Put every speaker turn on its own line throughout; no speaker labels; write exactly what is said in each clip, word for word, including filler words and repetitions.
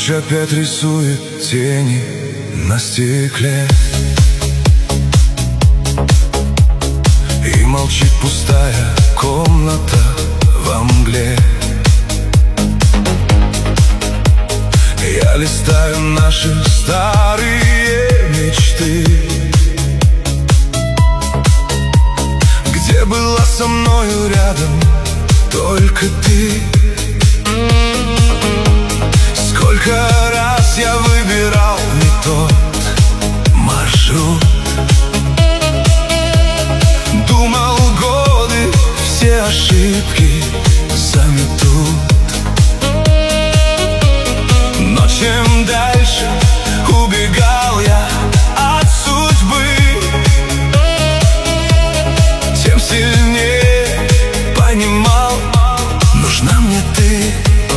Ночь опять рисует тени на стекле, и молчит пустая комната во мгле. Я листаю наши старые мечты, где была со мною рядом только ты. Сколько раз я выбирал не тот маршрут, думал, годы все ошибки заметут. Но чем дальше убегал я от судьбы, тем сильнее понимал, нужна мне ты.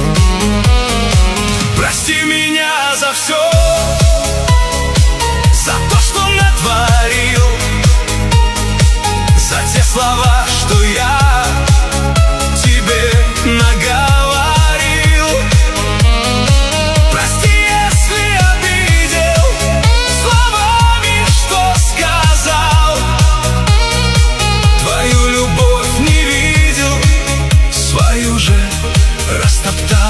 Прости меня за все, за то, что натворил, за те слова, что я тебе наговорил. Прости, если обидел словами, что сказал. Твою любовь не видел, свою же растоптал.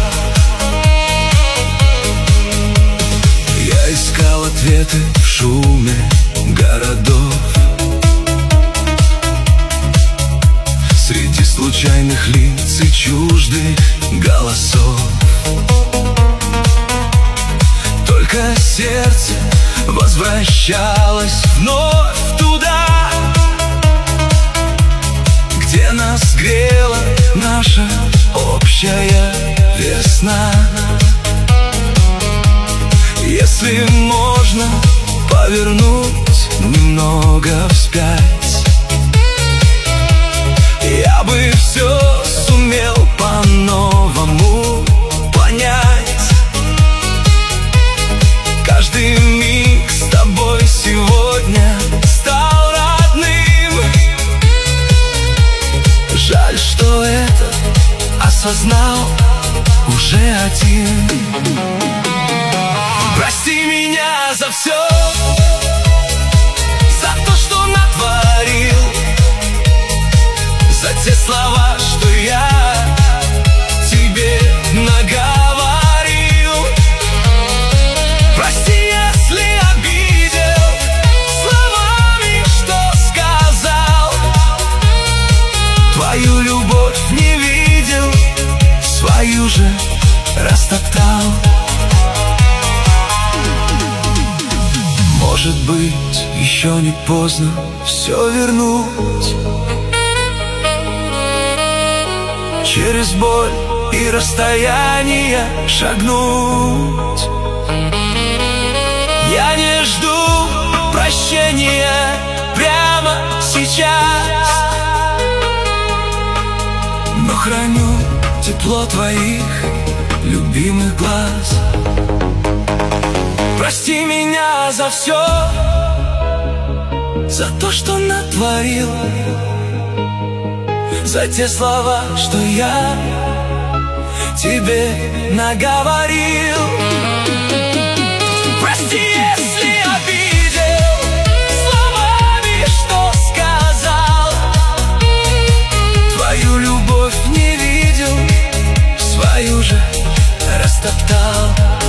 Искал ответы в шуме городов, среди случайных лиц и чуждых голосов. Только сердце возвращалось вновь туда, где нас грела наша общая весна. Если можно повернуть немного вспять, я бы все сумел по-новому понять. Каждый миг с тобой сегодня стал родным. Жаль, что это осознал уже один. Прости меня за все, за то, что натворил, за те слова, что я тебе наговорил. Прости, если обидел словами, что сказал. Твою любовь не видел, свою же растоптал. Может быть, еще не поздно все вернуть, через боль и расстояние шагнуть. Я не жду прощения прямо сейчас, но храню тепло твоих любимых глаз. Прости меня за все, за то, что натворил, за те слова, что я тебе наговорил. Прости, если обидел словами, что сказал. Твою любовь не видел, свою же растоптал.